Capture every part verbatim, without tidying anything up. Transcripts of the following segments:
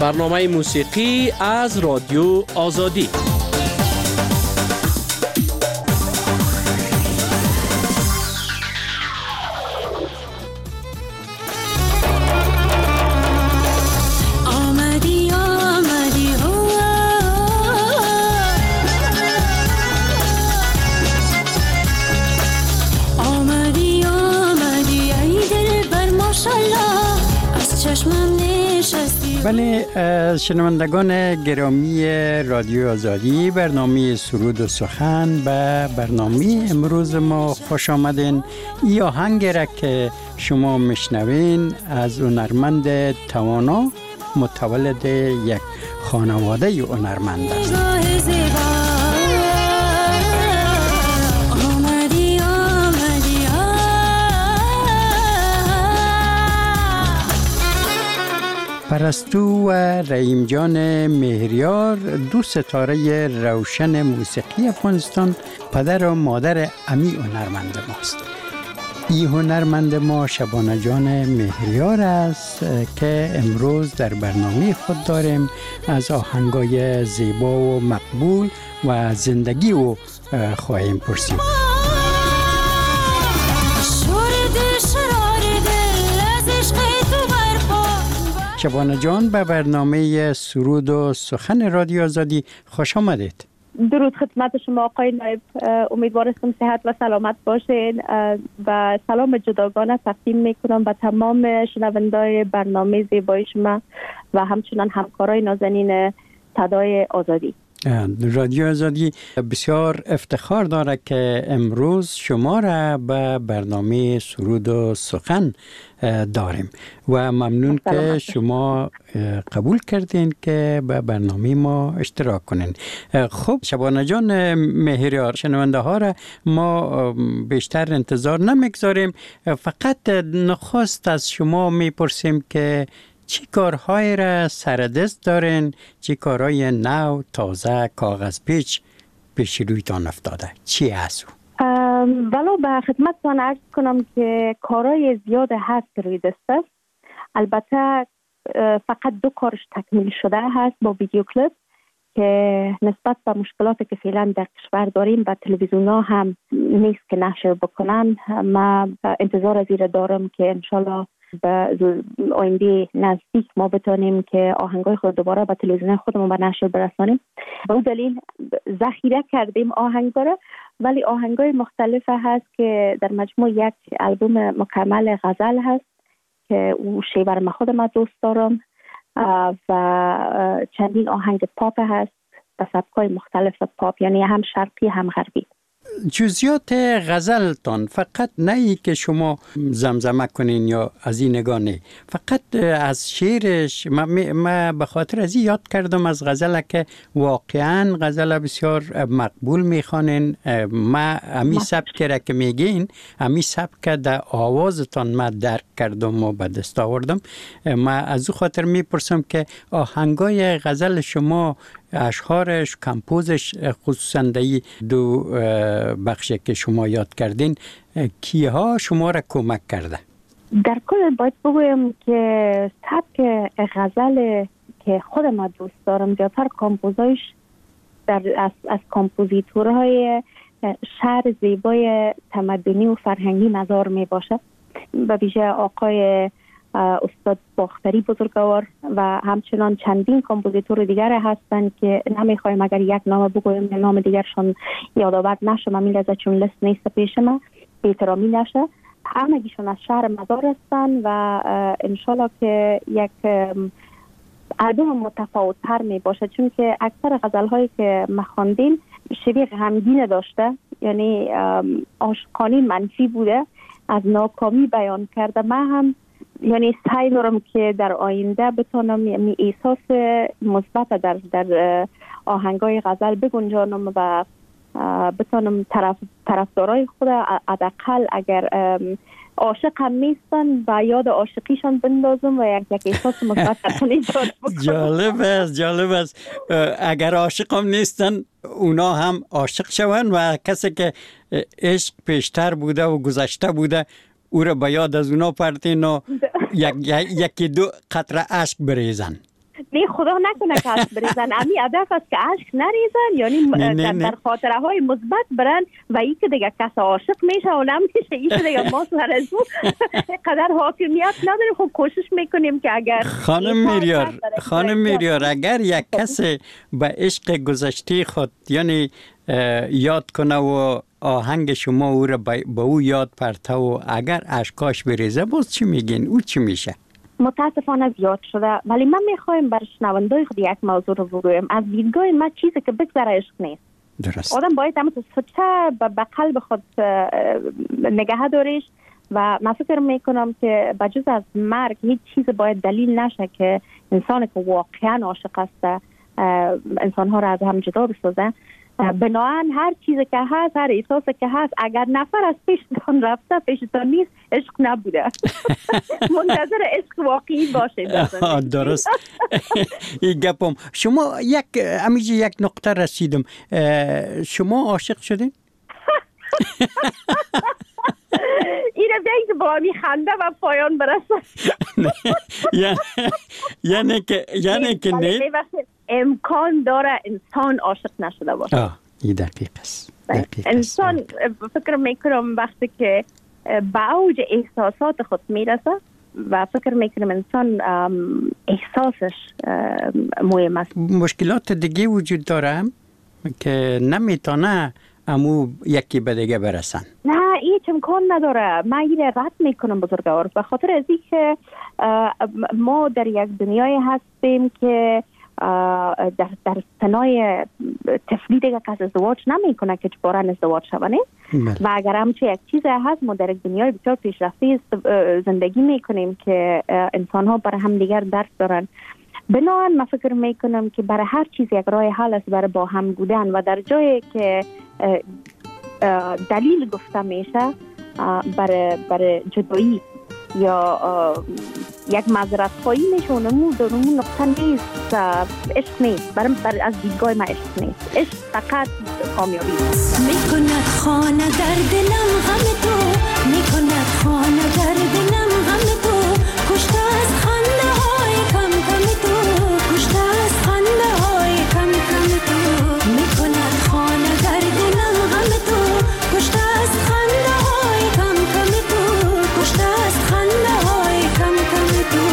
برنامه موسیقی از رادیو آزادی. بله، شنوندگان گرامی رادیو آزادی، برنامه سرود و سخن به برنامه امروز ما خوش آمدین. این آهنگ را که شما میشنوین از هنرمند توانا، متولد یک خانواده هنرمند است. پرستو و رحیم جان مهریار، دو ستاره روشن موسیقی افغانستان، پدر و مادر امی هنرمند ماست. این هنرمند ما شبانه جان مهریار است که امروز در برنامه خود داریم از آهنگای زیبا و مقبول و زندگی او خواهیم پرسید. شبانه جان، به برنامه سرود و سخن رادیو آزادی خوش آمدید. درود خدمت شما آقای نایب، امیدوارم صحت و سلامت باشین و سلام جداگانه تقدیم میکنم به تمام شنوندای برنامه زیبای شما و همچنان همکارای نازنین صدای آزادی. رادیو آزادی بسیار افتخار داره که امروز شما را به برنامه سرود و سخن داریم و ممنون که شما قبول کردین که به برنامه ما اشتراک کنین. خب شبانه جان مهریار، شنونده ها را ما بیشتر انتظار نمیگذاریم، فقط نخست از شما میپرسیم که چی کارهای را سردست دارین؟ چی کارهای نو، تازه، کاغذ پیچ پیش رویتان افتاده؟ چی هست؟ ولو به خدمتتان عرض کنم که کارهای زیاد هست روی دست است. البته فقط دو کارش تکمیل شده هست با ویدیو کلیپ که نسبت به مشکلاتی که فعلا در کشور داریم و تلویزیون ها هم نیست که نشر بکنن. ما انتظار از این دارم که انشالله به آینده نزدیک ما بتونیم که آهنگای خود دوباره به تلویزیون خودمون به نشر برسانیم. به اون دلیل ذخیره کردیم آهنگا را، ولی آهنگای مختلف هست که در مجموع یک البوم مکمل غزل هست که او شیوه ما خود ما دوست دارم و چندین آهنگ پاپ هست به سبکای مختلف پاپ، یعنی هم شرقی هم غربی. جزئیات غزلتان فقط نه ای که شما زمزمه کنین یا از این نگاه نه، فقط از شعرش ما, ما به خاطر از این یاد کردم از غزل که واقعا غزل بسیار مقبول میخوانین. ما امی سبک را که میگین، امی سبک در آوازتان ما درک کردم و به دست آوردم. ما از او خاطر میپرسم که آهنگای غزل شما، اشعارش، کمپوزش، خصوصا در دو بخشی که شما یاد کردین، کیها شما را کمک کرده؟ در کل باید بگویم که سبک غزل که خود ما دوست دارم زیادتر کامپوزایش در از, از کامپوزیتورهای شعر زیبای تمدنی و فرهنگی مزار می باشه. به ویژه آقای استاد باختری بزرگوار و همچنان چندین کامپوزیتور دیگر هستند که نمیخوایم اگر یک نام بگویم نام دیگرشان یادآور نشه، من لحظه چون لست نیست پیش ما بی‌احترامی نشه. همگیشون از شهر مزار هستند و انشالله که یک البوم متفاوت تر می باشه، چون که اکثر غزل هایی که ما خواندیم شبیه غمگین داشته، یعنی عاشقانه منفی بوده، از ناکامی بیان کرده. من هم یعنی سعی دارم که در آینده بتونم یعنی احساس مثبت در در آهنگای غزل بگنجانم و بتونم طرف طرفدارای خود حداقل اگر عاشق هم نیستن و یاد عاشقیشان بندازم و یک یک احساس مثبت درشون ایجاد بکنم. جالب است، جالب است. اگر عاشق هم نیستن اونا هم عاشق شون و کسی که عشق پیشتر بوده و گذشته بوده او را به یاد از اونا پرتین و یک یکی دو قطره اشک بریزن. نه خدا نکنه که اشک بریزن. امی هدف است که اشک نریزن، یعنی نه نه در, نه. در خاطره های مثبت برن و این که دیگه کس عاشق میشه و نمیشه، این که دیگه ما سر از اون قدر حاکمیت نداریم. خب کوشش میکنیم که اگر خانم میریار خانم میریار اگر یک کس به عشق گذشته خود یعنی یاد کنه و آهنگ شما او را به او یاد پرته و اگر اشکاش بریزه، باز چی میگین؟ او چی میشه؟ متاسفانه زیاد شده، ولی من میخوایم بر شنوندای خود یک موضوع رو بگویم. از دیدگاه من چیزی که بگذره عشق نیست. درست. آدم باید همه سچه به قلب خود نگه داریش و من فکر میکنم که بجز از مرگ هیچ چیز باید دلیل نشه که انسان که واقعا عاشق است انسان ها را از هم جدا بسازه. بناهن هر چیزی که هست، هر احساسی که هست، اگر نفر از پیشتان رفته پیشتان نیست، عشق نبوده. منتظر عشق واقعی باشه. درست. این گپم. شما یک امیجی یک نقطه رسیدم. شما عاشق شدین؟ این رو بیایی که با می خنده و پایان برسه. یعنی که یعنی که نه امکان داره انسان عاشق نشده باشه. آه این دقیق است. انسان فکر میکنم وقتی که به اوج احساسات خود میرسه و فکر میکنم انسان احساسش مهم است. مشکلات دیگه وجود داره که نمیتونه امو یکی به دیگه برسن. نه هیچ امکان نداره. من این رد میکنم بزرگوار، به خاطر از این که ما در یک دنیای هستیم که در در سنای طفلی دیگه کس ازدواج نمیکنه که چبارن ازدواج شونه و اگر همچه یک چیز هست ما در یک دنیای بسیار پیشرفته زندگی میکنیم که انسان ها برای هم دیگر درک دارن. بنابراین من فکر میکنم که برای هر چیز یک راه حل است برای با هم بودن و در جایی که دلیل گفته میشه برای برای جدایی یا یک معذرت خواهی میشه اونمون درمون نقطه نیست، عشق نیست. برای بر از دیدگاه من عشق نیست. عشق فقط کامیابی میکند خانه در دلم غم تو، میکند خانه در دلم غم تو، کشته از خنده های کم کم تو، کشته از خنده های کم کم تو، میکند خانه در دلم غم تو، کشته از خنده های کم کم تو، کشته از خنده های کم کم تو.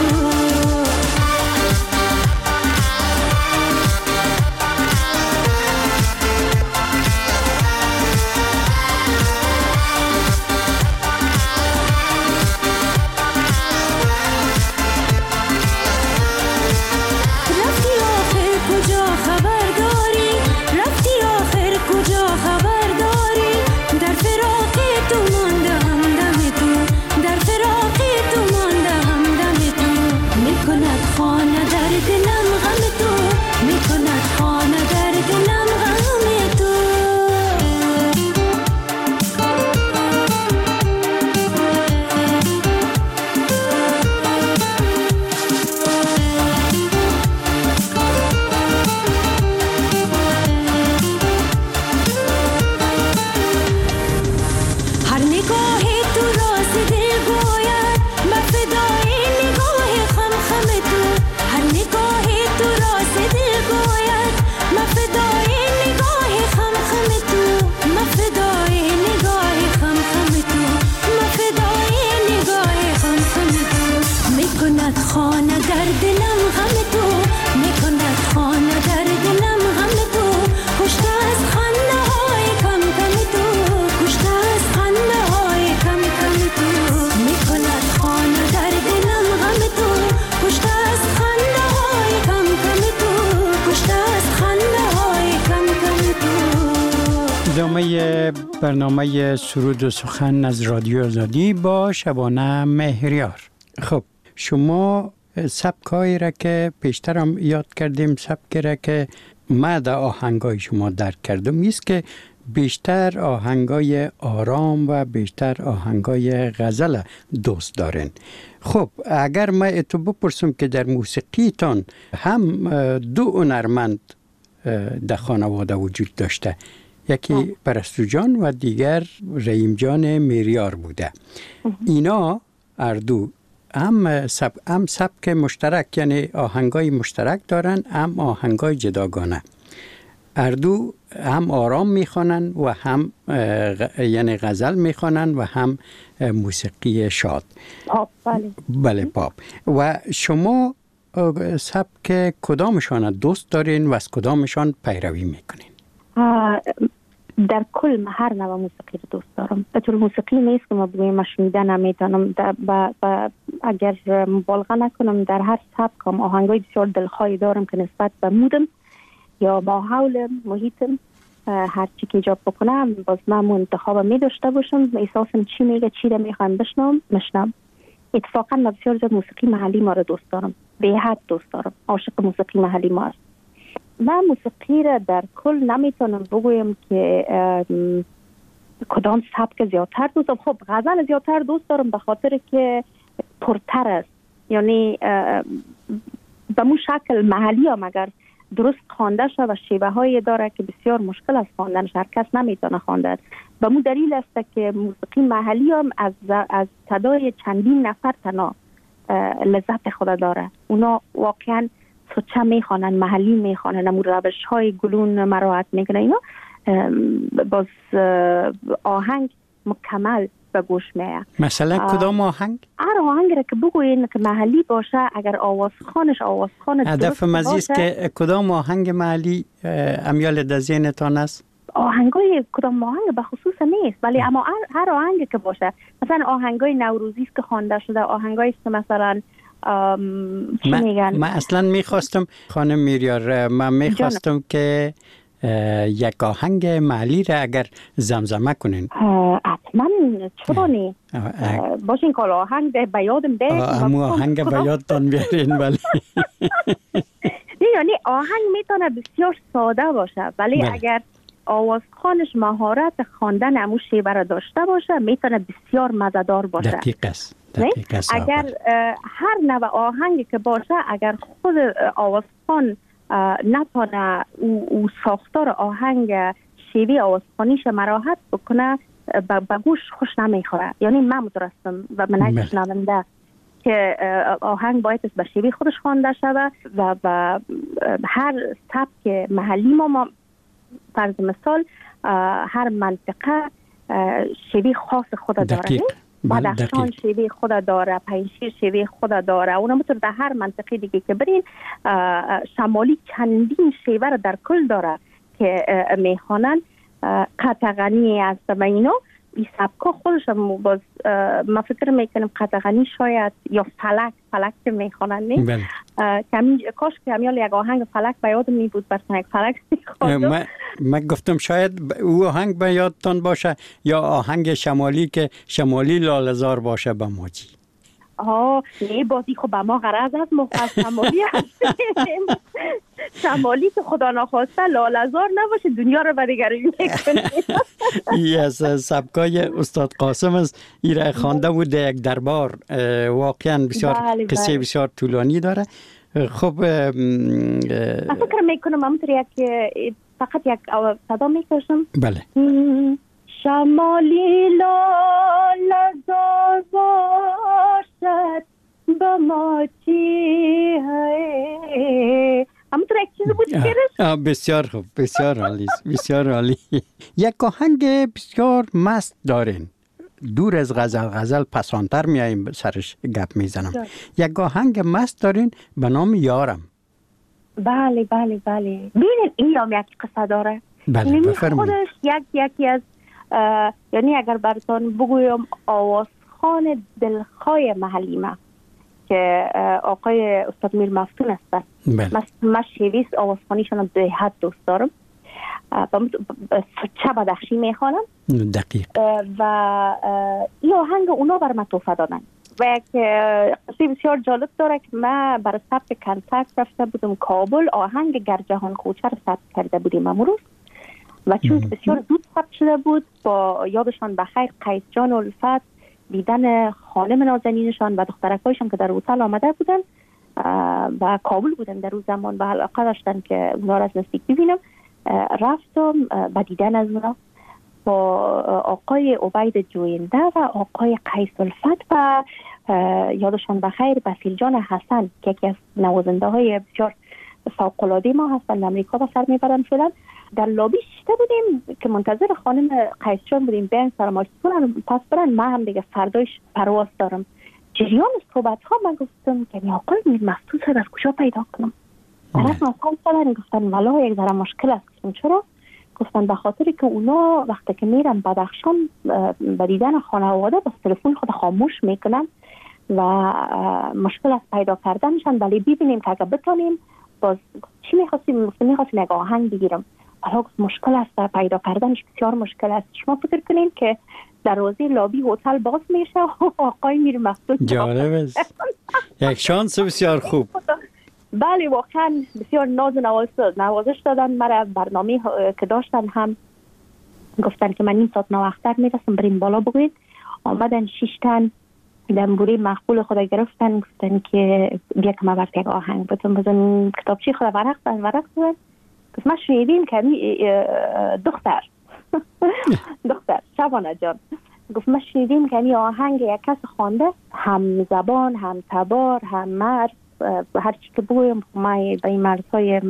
برنامه سرود و سخن از رادیو آزادی با شبانه مهریار. خب شما سبکایی را که پیشتر هم یاد کردیم، سبکی را که ما در آهنگای شما درک کردم است که بیشتر آهنگای آرام و بیشتر آهنگای غزل دوست دارین. خب اگر ما اتو بپرسم که در موسیقیتان هم دو هنرمند در خانواده وجود داشته، یکی پرستو جان و دیگر رحیم جان میریار بوده، اینا هر دو هم سب هم سبک مشترک، یعنی آهنگای مشترک دارن، هم آهنگای جداگانه. اردو هم آرام میخوانن و هم غ... یعنی غزل میخوانن و هم موسیقی شاد. پاپ. بله بله پاپ. و شما سبک کدامشان دوست دارین و از کدامشان پیروی میکنین؟ در کل من هر نوع موسیقی رو دوست دارم. به طور موسیقی نیست که ما بگویم من شنیدن نمیتونم، اگر مبالغه نکنم در هر سبکم آهنگای بسیار دلخواهی دارم که نسبت به مودم یا ماحول محیطم هر چی که ایجاب بکنم باز من انتخاب می داشته باشم، احساسم چی میگه، چی رو میخوام بشنوم مشنم. اتفاقا من بسیار زیاد موسیقی محلی ما رو دوست دارم، به حد دوست دارم، عاشق موسیقی محلی ما هست. من موسیقی را در کل نمیتونم بگویم که کدام سبک زیادتر دوست دارم. خب غزل زیادتر دوست دارم به خاطر که پرتر است، یعنی به مو شکل محلی هم اگر درست خوانده شد و شیوه هایی داره که بسیار مشکل است خواندنش، هر کس نمیتونه خواندن. به مو دلیل است که موسیقی محلی هم از از صدای چندین نفر تنها لذت خود داره. اونا واقعا سوچه میخوانن، محلی میخوانن، امور روش های گلون مراعات میکنن. اینا باز آهنگ مکمل به گوش میاد. مثلا کدام آهنگ؟ هر آهنگ را که بگوین که محلی باشه، اگر آواز خانش آواز خانش هدف مزیست که کدام آهنگ محلی امیال در ذهنتان است؟ آهنگای کدام آهنگ به خصوص نیست، ولی اما هر آهنگ که باشه، مثلا آهنگای نوروزی است که خوانده شده، آهنگایی که مثلا چی میگن؟ من اصلا میخواستم خانم میریار، من میخواستم که یک آهنگ محلی را اگر زمزمه کنین. حتما، چرا نی؟ باشین که آهنگ به یادم ده. امو آهنگ به یادتان بیارین. ولی یعنی آهنگ میتونه بسیار ساده باشه، ولی بله. اگر آوازخوانش مهارت خواندن امو شیوه را داشته باشه میتونه بسیار مزه‌دار باشه. دقیق است. دقیق است. اگر هر نوع آهنگی که باشه، اگر خود آوازخوان نتونه او, او ساختار آهنگ شیوه آوازخوانیش مراحت بکنه، به گوش خوش نمیخوره. یعنی من مترسم و من شنونده که آهنگ باید به شیوه خودش خوانده شود و و هر سبک محلی ما, ما فرض مثال هر منطقه شیوه خاص خود داره. بدخشان شیوه خود داره، پنجشیر شیوه خود داره. اونا مثل در هر منطقه دیگه که برین، شمالی چندین شیوه را در کل داره که میخوانن. قطغنی است و اینا بی سبکا خودش هم باز ما فکر میکنم قطغنی شاید یا فلک فلک که میخوانن نی کاش که همیال یک آهنگ فلک به یادم می بود، برسن یک فلک میخواندم. من گفتم شاید او آهنگ به یادتان باشه یا آهنگ شمالی که شمالی لاله‌زار باشه به موجی. آه نه بازی خب به ما غرض از مخص شمالی هست. شمالی که خدا نخواسته لاله‌زار نباشه دنیا رو بدگرایی میکنه. ای از سبکای استاد قاسم است، ایره خوانده بود یک دربار، واقعا بسیار بله قصه بله. بسیار طولانی داره. خب من فکر میکنم همونطور یک فقط یک صدا میکشم. بله. شمالی لاله‌زار باشد با ما چی ہے. همونطور یک چیز بود که بسیار خوب، بسیار عالی، بسیار عالی. یک آهنگ بسیار مست دارین، دور از غزل، غزل پسانتر میاییم سرش گپ میزنم. یک آهنگ مست دارین به نام یارم. بله بله بله. ببینید این هم یک قصه داره. بله بفرمایید. خودش یک یکی از یعنی اگر براتون بگویم آوازخوان دلخواه محلی ما که آقای استاد میر مفتون هستن. من شیویست آوازخوانیشون به حد دوست دارم. چه بدخشی میخوانم. دقیق. و این آهنگ اونا بر من توفه دادن و یک قصه بسیار جالب داره که من برای ثبت کنسرت رفته بودم کابل، آهنگ گر جهان خوچه رو ثبت کرده بودیم امروز و چون بسیار زود ثبت شده بود، با یادشان بخیر قیس جان و الفت دیدن خانم نازنینشان و دخترکایشان که در هتل آمده بودن و کابل بودن در اون زمان و علاقه داشتن که اونا را از نزدیک ببینم، رفتم با دیدن از اونا با آقای عبید جوینده و آقای قیس الفت و یادشان بخیر بسیل جان حسن که یکی از نوازنده های بسیار فوق‌العاده ما هستند، امریکا به سر میبرن فعلا. در لابی شیشته بودیم که منتظر خانم قیس جان بودیم بیان سلامتی کنن پس برن. ما هم دیگه فردایش پرواز دارم. جریان صحبت ها من گفتم که می آقای میر مفتوح از کجا پیدا کنم؟ طرف مثال سالن گفتن والا یک ذره مشکل است. گفتم چرا؟ گفتن به خاطر که اونا وقتی که میرن بدخشان به دیدن خانواده با تلفن خود خاموش میکنن و مشکل است پیدا کردنشان. ولی ببینیم که اگه بتونیم باز چی میخواستیم؟ گفتم میخواستیم یک آهنگ بگیرم. حالا مشکل است پیدا کردنش، بسیار مشکل است. شما فکر کنین که دروازه لابی هتل باز میشه و آقای میر مفتوح جالب است. یک شانس بسیار خوب. بله واقعا بسیار ناز نوازش دادن مرا. برنامه که داشتن هم گفتن که من نیم ساعت نوختر میرسم بریم بالا بگوید. آمدن شش تن دنبوری مقبول خود گرفتن گفتن که بیا که ما برد یک آهنگ بتون بزن کتابچی خود ورق دن ورق دن. گفت ما شنیدیم که دختر دختر شبانه جان گفت ما شنیدیم که این آهنگ یک کس خوانده، هم زبان هم تبار هم مرز هر چی که بگویم ما به این مرزهای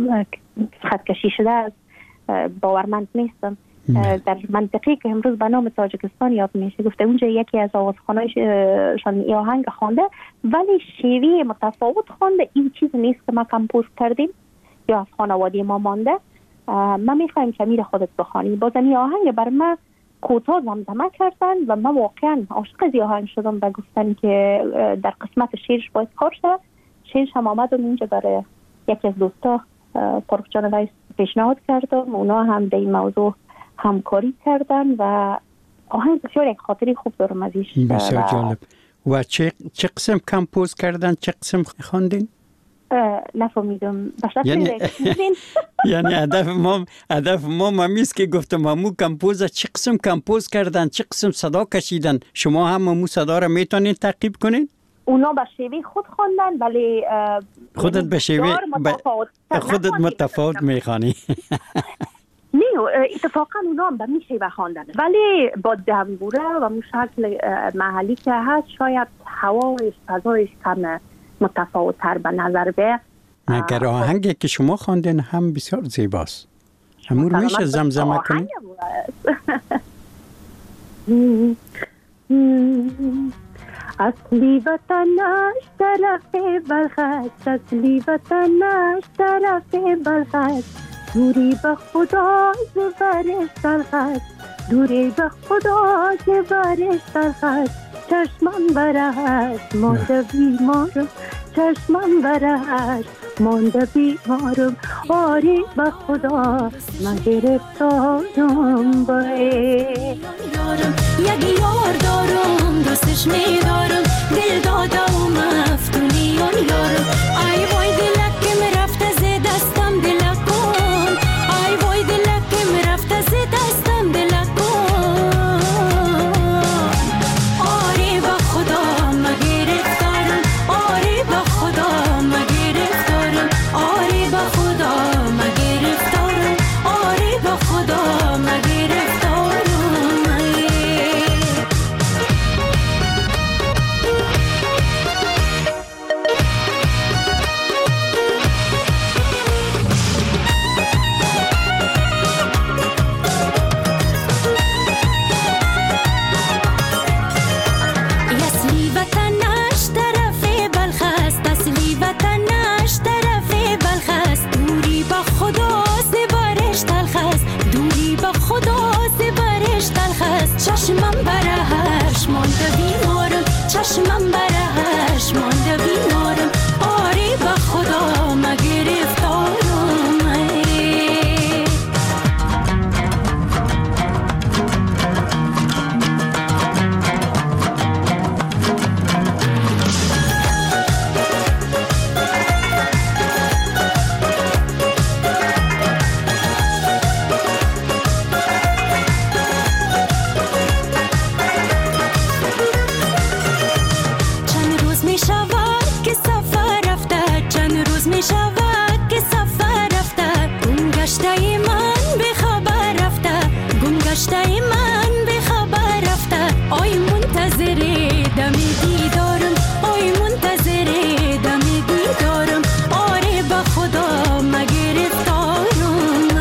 خط کشی شده است باورمند نیستم. در منطقی که امروز به نام تاجیکستان یاد میشه گفته اونجا یکی از آوازخوانایشان این آهنگ خوانده ولی شیوه متفاوت خوانده. این چیز نیست که ما کمپوز کردیم یا از خانواده ما مانده. ما میخوایم که میر خودت بخوانی. باز این آهنگ بر ما کوتاه زمزمه کردن و من واقعا عاشق از آهنگ شدم و گفتن که در قسمت شعرش باید کار شد. شعرش هم آمدم اینجا برای یکی از دوستا فرخ جان ویس پیشنهاد کردم. اونا هم در این موضوع همکاری کردن و آهنگ بسیار یک خاطری خوب دارم ازش. بسیار جالب. و چه چه قسم کمپوز کردن؟ چه قسم خواندین؟ نفهمیدم. یعنی یعنی هدف ما هدف ما مامیست که گفتم همو کمپوز چه قسم کمپوز کردن، چه قسم صدا کشیدن. شما هم همو صدا را میتونین تعقیب کنین؟ اونا به شیوه خود خواندن ولی خودت به شیوه خودت متفاوت میخوانی. نه اتفاقا اونا هم به می شیوه خواندن ولی با دنبوره و مو شکل محلی که هست شاید هوایش فضایش کم متفاوت تر به نظر بیاد. مگر آهنگی که شما خواندین هم بسیار زیباست. همون میشه زمزمه کنید؟ اصلی وطنش طرف بلخست، اصلی وطنش طرف بلخست، دوری به خدا زبرش تلخست، دوری به خدا زبرش تلخست. چشمم برهست مانده بیمارم، چشمم برهست مانده بیمارم، آری به خدا من گرفتارم باید. یک یار دارم دوستش میدارم، دل داده و مفتونیان یارم. ای وای دلک که مرفته ز دستم دلک کن، ای وای دلک که مرفته ز دستم دلک کن. آری به خدا من گرفتارم، آری به خدا من گرفتارم، آری به خدا من گرفتارم، آری به خدا من گرفتارم. چشمم برهش مانده بیمارم، چشمم برهش مانده بیمارم، آری به خدا من گرفتارم. گذشته من به خبر رفته، آی منتظر دم دیدارم، آی منتظر دم دیدارم، آره به خدا مگرفتارم،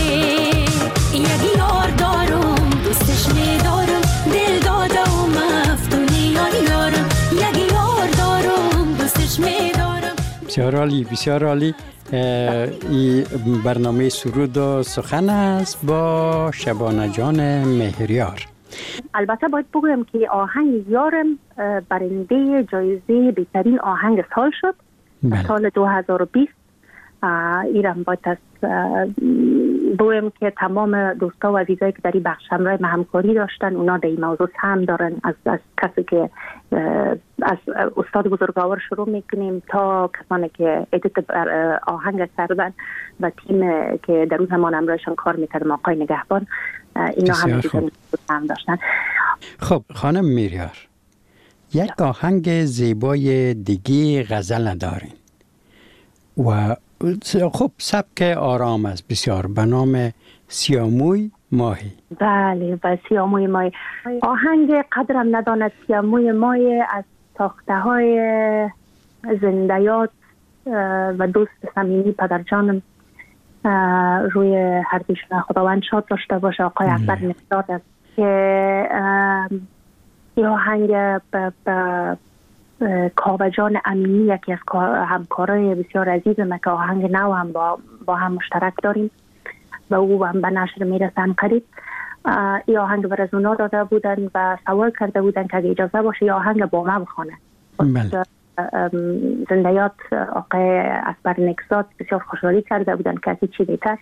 یک یار دارم دوستش میدارم، دل داده و مفتونی یارم، یک یار دارم دوستش میدارم. بسیار عالی، بسیار عالی. این برنامه سرود و سخن است با شبانه جان مهریار. البته باید بگویم که آهنگ یارم برنده جایزه بهترین آهنگ سال شد. بله. سال دو هزار و بیست. ایران باید از بگویم که تمام دوستا و عزیزایی که در این بخش همراه ما همکاری داشتن، اونا در این موضوع سهم دارن. از, از کسی که از استاد بزرگوار شروع میکنیم تا کسانی که ادیت آهنگ کردن و تیم که در اون زمان همراهشان کار میکردم، آقای نگهبان، اینا همه سهم داشتن. خب خانم مهریار، یک آهنگ زیبای دیگه غزل دارین و خب سبک آرام است بسیار، به نام سیاموی ماهی. بله، و سیاموی ماهی آهنگ قدرم نداند سیاموی ماهی از ساخته های زندیات و دوست صمیمی پدرجانم روی هر دوشون خداوند شاد داشته باشه، آقای اکبر نقداد است که این آهنگ به کاوه‌جان امینی، یکی از همکارای بسیار عزیزم که آهنگ نو هم با, با هم مشترک داریم و او هم به نشر میرسن قریب، این آهنگ بر از اونا داده بودن و سوال کرده بودن که اگه اجازه باشه این آهنگ با ما بخونه. زندیات آقای اکبر نقداد بسیار خوشحالی کرده بودن که چی بهتر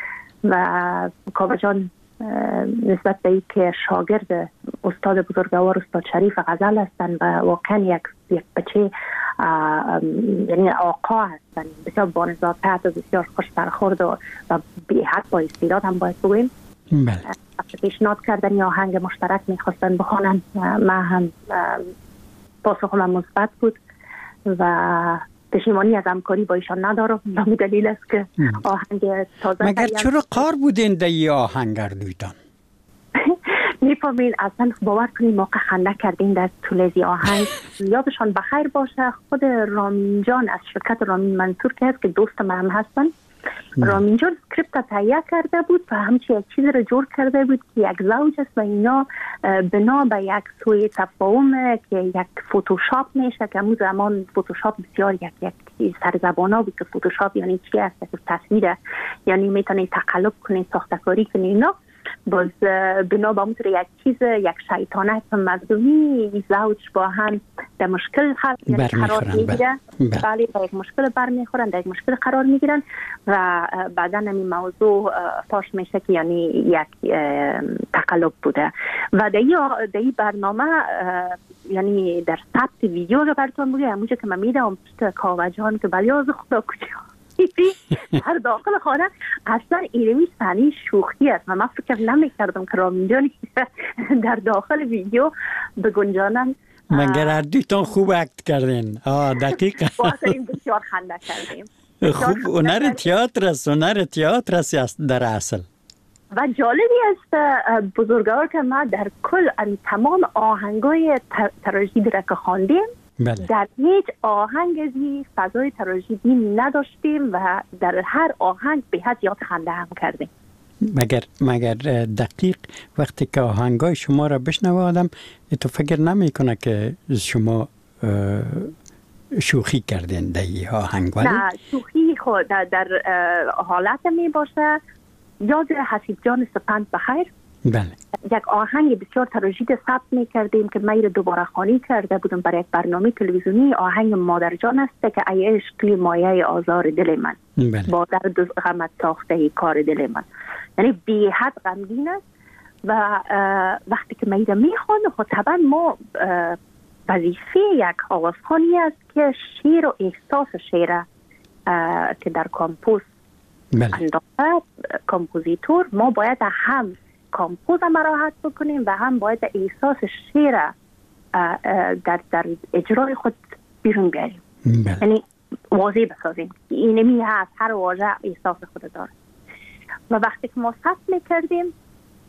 و کاوه‌جان نسبت به این که شاگرد استاد بزرگوار استاد شریف غزل هستند و واقعا یک یک بچه یعنی آقا هستند، بسیار بانزاکت و بسیار خوش برخورد و بی حد با استعداد هم باید بگویم. بله. پیشنهاد کردن یا آهنگ مشترک میخواستن بخونن، من هم پاسخ من مثبت بود و پشیمانی از همکاری با ایشان ندارم. به دلیل است که آهنگ تازه مگر چرا قار بودین در این آهنگ اردویتان؟ میفهمین اصلا باور کنین موقع خنده کردین در طول از آهنگ. یادشان بخیر باشه خود رامین جان از شرکت رامین منصور که هست که دوست من هم هستن، رامین جان اسکریپت تهیه کرده بود و همچی یک چیز رو جور کرده بود که یک زوج است و اینا بنا به یک سوی تفاهم که یک فوتوشاپ میشه که همون زمان فوتوشاپ بسیار یک یک سرزبانا بود که فوتوشاپ یعنی چی است، یک تصویر یعنی میتونی تقلب کنی، ساختکاری کنی اینا، باز بنا به اونطور یک چیز یک شیطانت مظلومی زوج با هم در مشکل قرار میگیره. بله، با یک مشکل برمیخورن، در یک مشکل قرار میگیرن و بعدا این موضوع فاش میشه که یعنی یک تقلب بوده و در این برنامه یعنی در ثبت ویدیو رو براتون بگم همونجا که من میدم کاوه‌جان که بلی از خدا کجا در داخل خانه اصلا اینمی صحنه شوخی است و من فکر نمی‌کردم که رامین جان در داخل ویدیو بگنجانن. مگر اردویتان خوب اکت کردین؟ آه دقیقا واقعا بسیار خنده کردیم. خوب هنر تئاتر است، هنر تئاتر است در اصل. و جالبی است بزرگوار که ما در کل تمام آهنگای تراژدی را که خواندیم بله. در هیچ آهنگ ازی فضای تراژدی نداشتیم و در هر آهنگ به حد یاد خنده هم کردیم. مگر مگر دقیق وقتی که آهنگای شما را بشنوه آدم تو فکر نمی کنه که شما شوخی کردین در این آهنگ؟ نه، شوخی خود در, در حالت می باشه. یاد حسیب جان سپند بخیر، بله، یک آهنگ بسیار تراژدی ثبت می کردیم که من دوباره خوانی کرده بودم برای یک برنامه تلویزیونی. آهنگ مادر جان است که ای عشق مایه آزار دل من، بله. با درد و غمت ساخته کار دل من، یعنی بی حد غمگین است و وقتی که من می خوانم خب طبعا ما وظیفه یک آوازخوانی است که شعر و احساس شعر که در کامپوز بله. انداخته کامپوزیتور، ما باید هم کامپوز مراحت بکنیم و هم باید احساس شعر در, در اجرای خود بیرون بیاریم، یعنی واضح بسازیم. اینمی هست هر واژه احساس خود داره و وقتی که ما ثبت میکردیم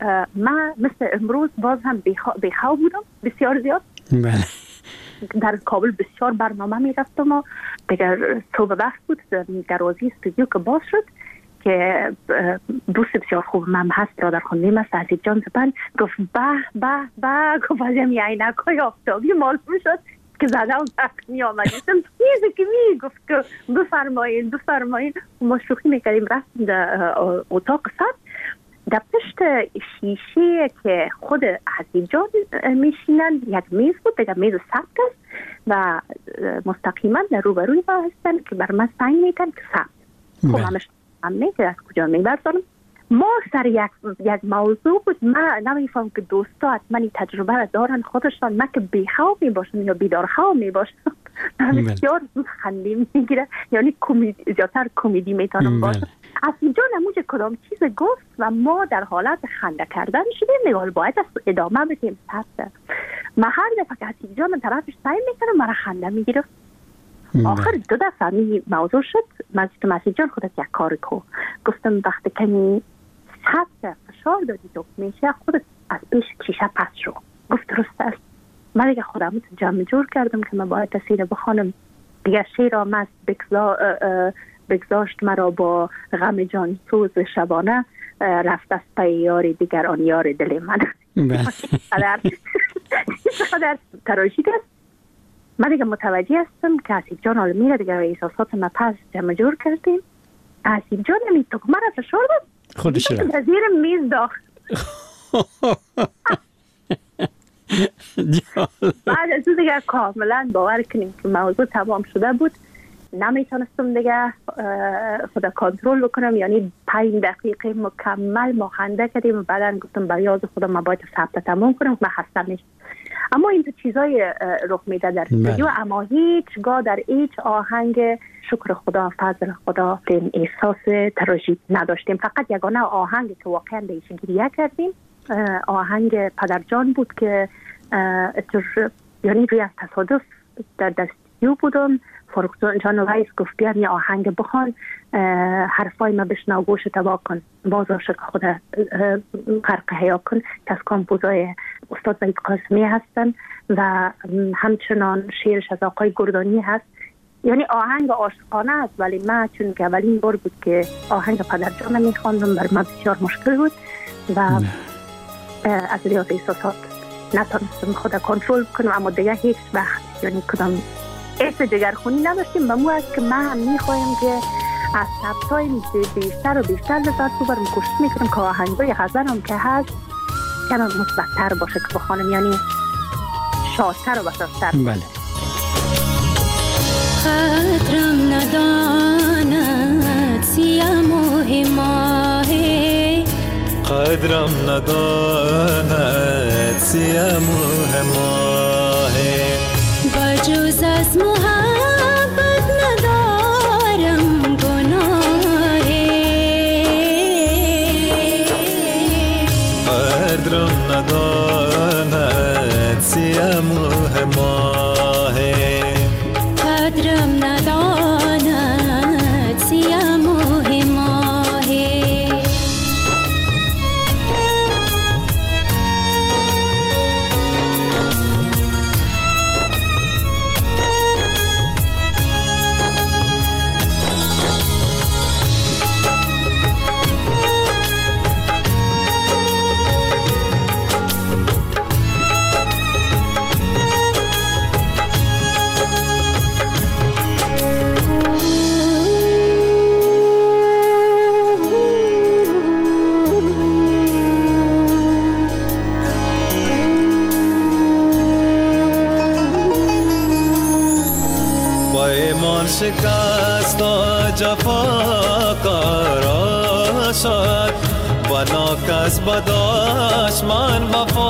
من مثل امروز باز هم بیخواب بودم بسیار زیاد. بله. در کابل بسیار برنامه می رفتم و دیگر صبح وقت بود دروازه استودیو که باز شد که دوست بسیار خوب من هست برادر خانم است عزیز جان زبان گفت به به به گفت از این عینک های آفتابی معلوم شد که زده و وقت می آمدیستم چیزی که می گفت که بفرمایین بفرمایین ما شوخی میکردیم رفتیم در اتاق صد در پشت شیشه که خود عزیز جان میشینن یک میز بود دیگر میز سبت است و مستقیما در روبروی ما هستن که بر من سنگ میتن که سبت خب همش هم نه که از کجا میبرزارم ما سر یک, یک موضوع بود من نمیفهم که دوستا حتما این تجربه را دارن خودشان من که بیخواب میباشم یا بیدارخواب میباشم بسیار خندیم میگیره یعنی کمدی زیادتر کمدی میتونم باشم عزیز جان اموج کدام چیز گفت و ما در حالت خنده کردن شدیم نگاه باید ادامه بدیم سبت من هر دفعه که عزیز جان طرفش سعی میکنم مرا خنده میگیره آخر دو دفعه می موضوع شد من گفتم عزیز جان خودت یک کار کو گفتم وقتی که سبت فشار دادی تو میشه خودت از پیش شیشه پس شو گفت درست است من دیگه خودم جمع جور کردم که من باید تصویر بخوانم دیگه شیر آمد بگذا بگذاشت مرا با غم جان سوز شبانه رفت از پی یاری دیگر آن یار دل من چقدر تراژیک است من دیگه متوجه هستم که عزیز جان حالا میره دیگه احساسات ما پس جمع جور کردیم عزیز جان نمی تو من را فشار داد خودش را در زیر میز داخت بعد از اون دیگه کاملا باور کنیم که موضوع تمام شده بود نمیتونستم دیگه خدا کنترل بکنم یعنی پنج دقیقه مکمل ما خنده کردیم و بعدا گفتم بریاز خودم ما باید ثبت تمام کنم من خسته میشم اما این چیزای رخ میده در استودیو اما هیچگاه در هیچ آهنگ شکر خدا فضل خدا این احساس تراژیک نداشتیم فقط یگانه آهنگ که واقعا بهش گریه کردیم آهنگ پدرجان بود که یعنی روی از تصادف در دستیو بودم فاروق جان وایس گفت بیار یه آهنگ بخوان حرفای ما بشنو گوش تبا کن باز عاشق خود غرق حیا کن که از کامپوزای استاد وحید قاسمی هستن و همچنان شعرش از آقای گردانی هست یعنی آهنگ عاشقانه است ولی من چون که اولین بار بود که آهنگ پدرجان میخواندم بر من بسیار مشکل بود و از ریاض احساسات نتونستم خود کنترل کنم اما دیگه هیچ وقت یعنی کدام ایسا جگرخونی نداشتیم و مو است که من هم میخوایم که از سبتای بیشتر و بیشتر لذت ببرم کوشش میکنم که آهنگای غزل هم که هست کمی مثبت‌تر باشه که بخوانم یعنی شادتر و بسازتر بله قدرم نداند سیم و هماهی قدرم نداند سیم و هماهی بجز از محبت ندارم گناهی قدرم نداند سیم و هماهی قدرم نداند سیم و هماهی شکست و جفا کارا شد بنا کس بداش من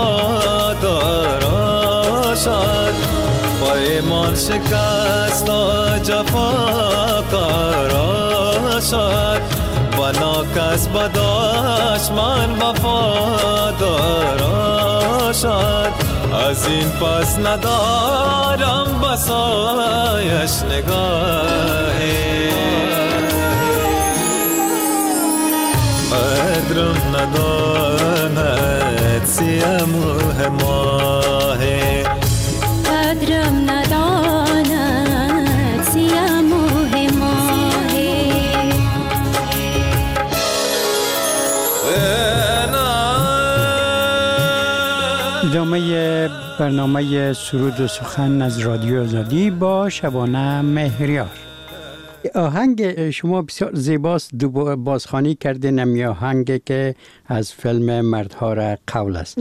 وفادارا شد پیمان شکست و جفا کارا شد بنا کس بداش من وفادارا شد از این پس ندارم بسایش نگاهی قدرم نداند سیموه ماه قدرم نداند سیموه ماه ادامه برنامه سرود و سخن از رادیو آزادی با شبانه مهریار. آهنگ شما بسیار زیباست، دو بازخوانی کردین امی آهنگ که از فیلم مردها را قول است.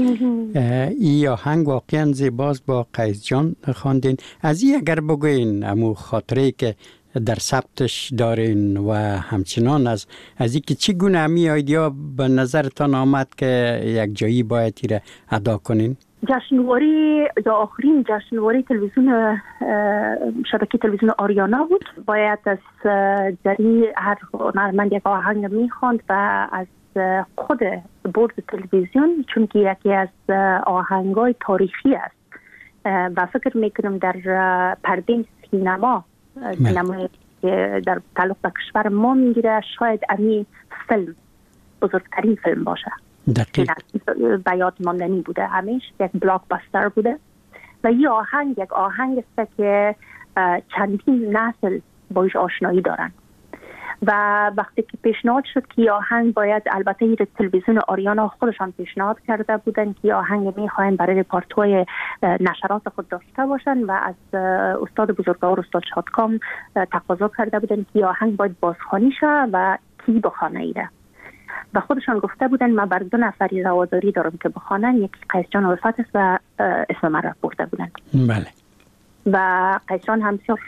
این آهنگ واقعا زیباست، با قیس جان خواندین. از این اگر بگوین امو خاطره که در ثبتش دارین و همچنان از از اینکه چگونه امی ایدیا به نظرتان آمد که یک جایی باید را ادا کنین؟ جشنواره یا آخرین جشنواره تلویزیون شبکه تلویزیون آریانا بود. باید از جری هر هنرمند یک آهنگ میخواند و از خود بورد تلویزیون، چون که یکی از آهنگای تاریخی است و فکر میکنم در پرده سینما سینمای که در تعلق به کشور ما میگیره شاید امی فیلم بزرگترین فیلم باشه. دقیق به یاد ماندنی بوده، همیشه یک بلاک باستر بوده و این آهنگ یک آهنگ است که چندین نسل باش آشنایی دارن و وقتی که پیشنهاد شد که آهنگ باید، البته این تلویزیون آریانا خودشان پیشنهاد کرده بودن که آهنگ میخواین برای رپارتوی نشرات خود داشته باشن و از استاد بزرگوار استاد شادکام تقاضا کرده بودن که آهنگ باید بازخوانی شه و کی بخوانه ایره و خودشان گفته بودن ما بر دو نفری رواداری دارم که بخوانن، یکی قیس جان الفت است و اسم من را برده بودن. بله. و قیس جان هم بسیار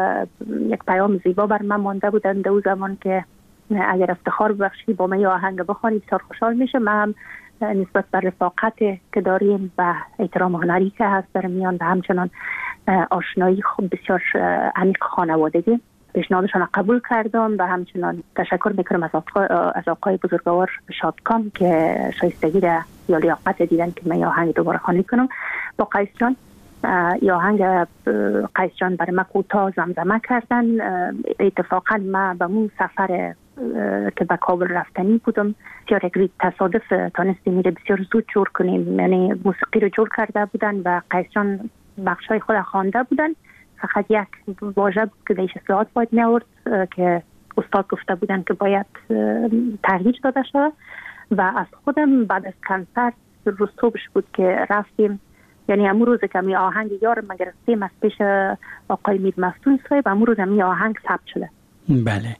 یک پیام زیبا بر من مانده بودن در اون زمان که اگر افتخار ببخشی با من آهنگ بخوانی بسیار خوشحال میشه. من هم نسبت بر رفاقت که داریم و احترام هنری که هست در میان و همچنان آشنایی خوب بسیار عمیق خانوادگی پیشنهادشان قبول کردم و همچنان تشکر میکنم از آقای, از آقای بزرگوار شادکام که شایستگی را یا لیاقت دیدن که من آهنگ دوباره خوانی کنم با قیس جان. یا آهنگ قیس جان برای ما کوتاه زمزمه کردن. اتفاقا ما به اون سفر که به کابل رفتنی بودم بسیار یک تصادف تانستیم میره بسیار زود جور کنیم، یعنی موسیقی رو جور کرده بودن و قیس جان بخشای خود خوانده بودن، فقط یک واژه بود که دیش اصلاحات باید می آورد که استاد گفته بودن که باید تغییر داده شد و از خودم بعد از کنسرت روز صبحش بود که رفتیم، یعنی امو روز که می آهنگ یارم مگر سیم از پیش آقای میر مفتون صاحب امو روز می آهنگ ثبت شده. بله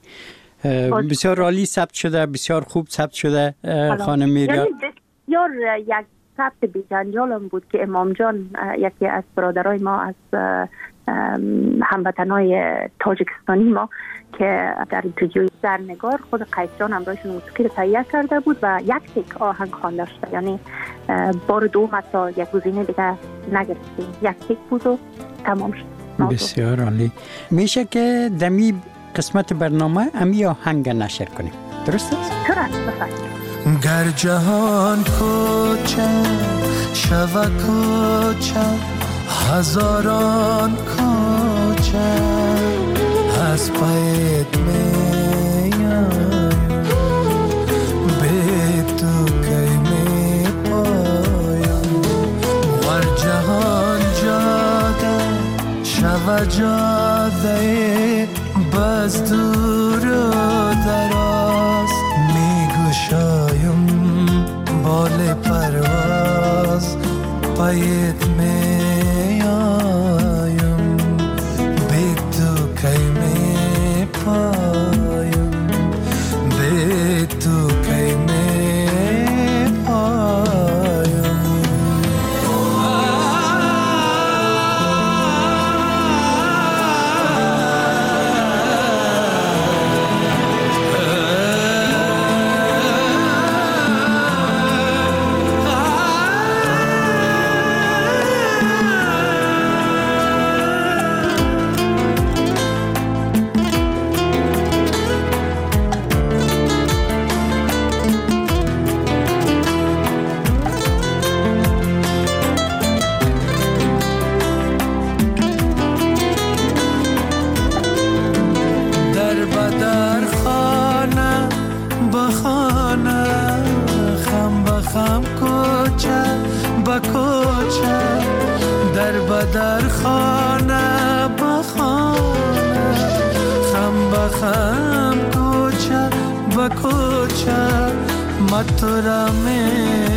بسیار عالی ثبت شده، بسیار خوب ثبت شده خانم میریار. یعنی بسیار یک ثبت بی جنجالم بود که امام جان یکی از برادرای ما از هموطنای تاجیکستانی ما که در اینترвیوی زرنگار خود قیس جان همراهشون موسیقی رو تهیه کرده بود و یک تک آهنگ خوانده شده، یعنی بار دوم حتی یک گزینه دیگه نگرفتیم، یک تک بود و تمام شد. بسیار عالی. میشه که دمی قسمت برنامه امی آهنگ نشر کنیم، درست است؟ درست بفرمایید. گر جهان کوچه شوه کوچه هزاران کوچه از پایت میایم به تو کی می پایم ور جهان جاده شوه جاده بس دور و دراز می گشایم بال پرواز پایت می به کوچه در بدر خانه به خانه خم به خم کوچه به کوچه ما تو را می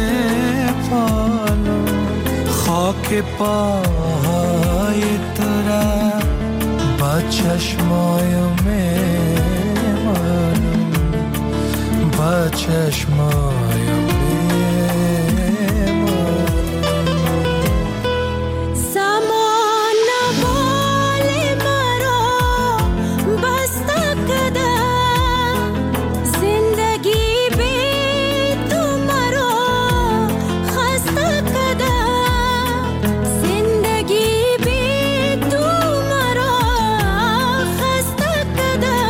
پالم خاک پای تو را با چشمای می مانم با چشمای می مانم زمان بال مرا بسته کده زندگی بی تو مرا خسته کده زندگی بی تو مرا خسته کده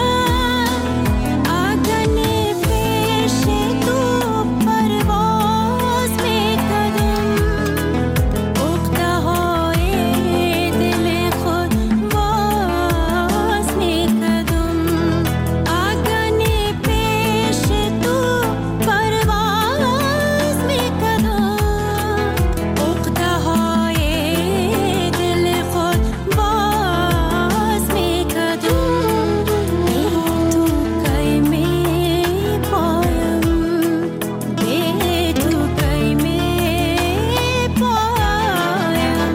آگنی پیش تو پرواز میکدم اقده های دل خود باز میکدم آگنی پیش تو پرواز میکدم اقده های دل خود باز میکدم بی تو کی می پایم بی تو کی می پایم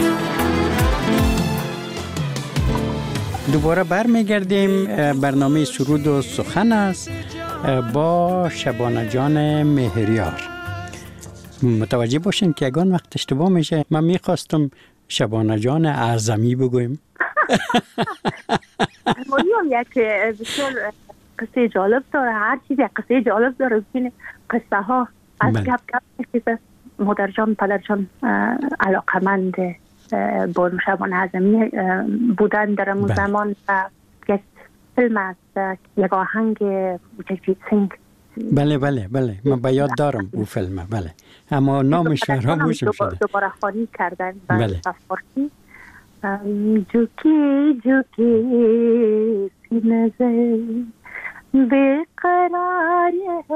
دوباره برمیگردیم. برنامه سرود و سخن است با شبانه جان مهریار. متوجه باشین که اگه وقت اشتباه میشه من میخواستم شبانه جان اعظمی بگویم. مریم یک بسیار قصه جالب داره، هر چیز یک قصه جالب داره. ببین قصه ها از بله. گپ گپ میشه. مادر جان پدر جان علاقمند با شبانه اعظمی بودن در اون بله. زمان و یک فیلم است، یک آهنگ جگجیت سینگ. بله بله بله من به یاد دارم او فیلمه. بله اما نامش فراموشم شده. دوباره خوانی کردن بله. به فارسی. جوکی جوکی سینه بیقرار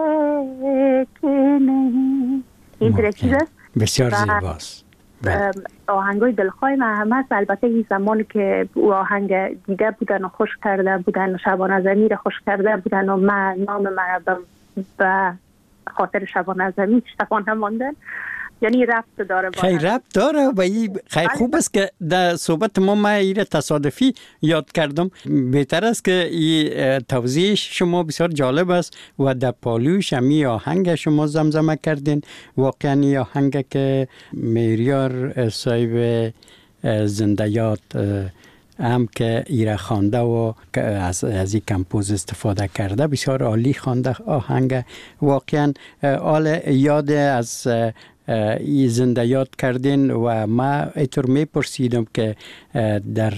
ہے که نہیں. این در چیز است. بسیار و زیباست. بله. آهنگای دلخواه من هم هست. البته این زمان که او آهنگ دیده بودن و خوش کرده بودن و شبانه اعظمی را خوش کرده بودن و من نام من به, به خاطر شبانه اعظمی شبانه ماندن. یعنی ربط داره. خیلی ربط داره و این خیلی خوب است که در صحبت ما من این تصادفی یاد کردم. بهتر است که این توضیح شما بسیار جالب است و در پالوش همی آهنگ شما زمزمه کردین. واقعا این آهنگ که مهریار صاحب زنده یاد هم که ایره خوانده و از از این کمپوز استفاده کرده بسیار عالی خوانده آهنگ. واقعا آل یاد از ای زنده یاد کردین و ما اینطور میپرسیدم که در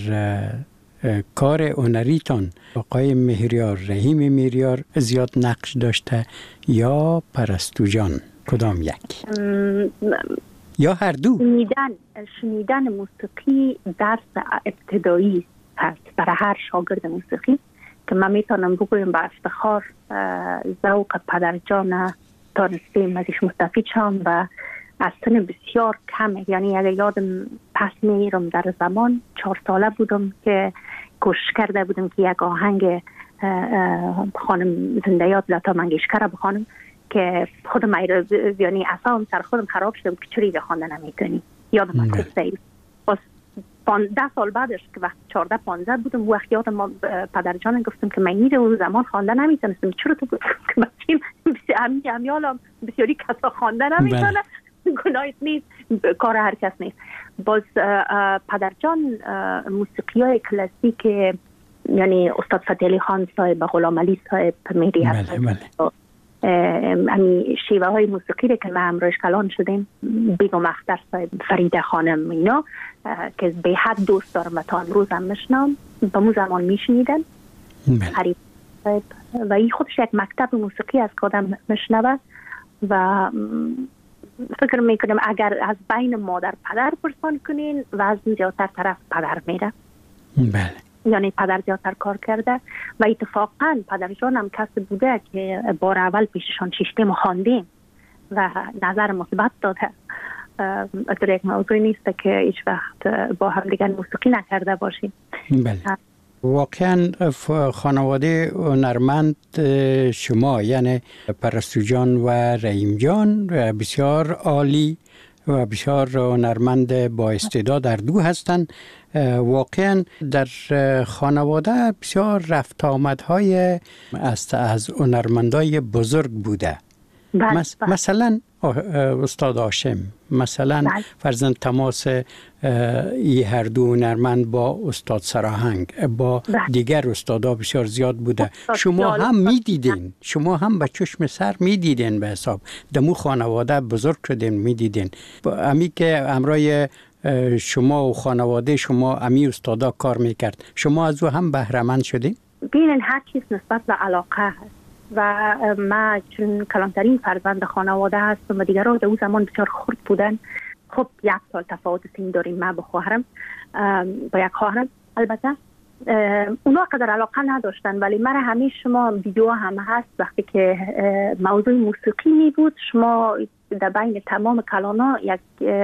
کار هنریتان آقای مهریار رحیم مهریار زیاد نقش داشته یا پرستو جان؟ کدام یک؟ یا هر دو؟ شنیدن شنیدن موسیقی درس ابتدایی هست برای هر شاگرد موسیقی که من میتونم بگویم با افتخار ذوق پدر جان تانستیم ازش مستفید شم و از سن بسیار کمه. یعنی اگر یادم پس میرم در زمان چهار ساله بودم که کوشش کرده بودم که یک آهنگ خانم زنده یاد لتا منگیشکر بخوانم که خودم یعنی اصلا سر خودم خراب شده بود که چرا ایده خوانده نمیکنی. یادم از قصه باز ده سال بعدش که وقت چهارده پانزده بودم وقت یادم ما پدر جانم گفتم که من ایده اون زمان خوانده نمیتونستم. چرا تو همین همیالم بسیاری کسا خوانده نمیتونه. گناهی نیست، کار هر کس نیست. باز پدر جان موسیقی های کلاسیک یعنی استاد فتحی علی خان صاحب، غلام علی صاحب میری هست. امی شیوه های موسیقی که ما همراهش کلان شدیم، بیگم اختر صاحب، فریده خانم، اینا که به حد دوست دارم و تا امروز هم میشنم با مو زمان میشنیدن. فریده صاحب و این خودش یک مکتب موسیقی از که آدم میشنوه و فکر میکنم اگر از بین مادر پدر پرسان کنین و از زیادتر طرف پدر میره. بله. یعنی پدر زیادتر کار کرده و اتفاقا پدر جان هم کسی بوده که بار اول پیششان شیشتیم و خواندیم و نظر مثبت داده در یک موضوع نیست که هیچ وقت با هم دیگر موسیقی نکرده باشیم. بله. واقعا خانواده هنرمند شما یعنی پرستو جان و رحیم جان بسیار عالی و بسیار هنرمند با استعداد در دو هستند. واقعا در خانواده بسیار رفت آمدهای است از هنرمندای بزرگ بوده. بله، مس- بله. مثلا استاد هاشم، مثلا بله. فرزند تماس ای هر دو هنرمند با استاد سراهنگ، با بله. دیگر استادا بسیار زیاد بوده. استاد شما جالب. هم میدیدین، شما هم به چشم سر میدیدین، به حساب دمو خانواده بزرگ شدین میدیدین. امی که همراه شما و خانواده شما امی استادا کار میکرد، شما از او هم بهره مند شدین؟ ببینین هر چیز نسبت به علاقه هست و ما چون کلانترین فرزند خانواده هستم و دیگران در اون زمان بسیار خرد بودن. خب یک سال تفاوت سن داریم ما با خواهرم، با یک خواهرم. البته اونا قدر علاقه نداشتن، ولی من همیشه شما ویدیو هم هست وقتی که موضوع موسیقی می بود، شما در بین تمام کلانا یک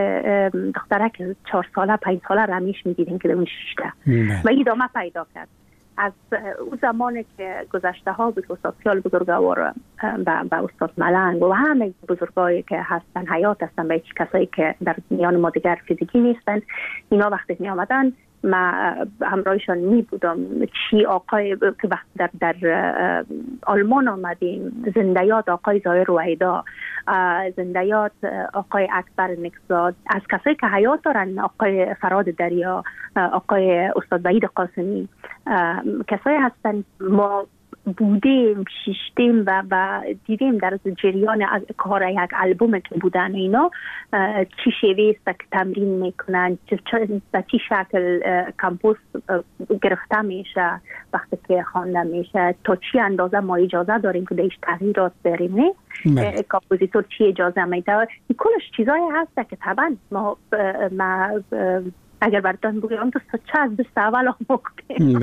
دخترک چهار ساله پنج ساله را همیشه می دیدین که در اون شیشته و ادامه پیدا کرد. از اون زمانی که گذشته ها بود استاد خیال بزرگوار و با استاد ملنگ و همه بزرگایی که هستن حیات هستن و هیچ کسایی که در میان ما دیگر فیزیکی نیستن، اینا وقتی می آمدن ما همراهشان می بودم. چی آقای که وقت در, در آلمان آمدیم، زندیات آقای ظاهر رویدا، زندیات آقای اکبر نکزاد، از کسایی که حیات دارن آقای فراد دریا، آقای استاد وحید قاسمی، کسایی هستن ما بودیم شیشتیم و, و دیدیم در جریان از کار یک البوم که بودن اینا چی شیوه است که تمرین میکنن، به چی شکل کمپوز گرفته میشه وقتی که خوانده میشه، تا چی اندازه ما اجازه داریم که دیش تغییرات بریم. نه کمپوزیتور چی اجازه میده، کلش چیزایی هست که طبعا ما, ما اگر براتون بگم تو چه از دست اول آموختیم.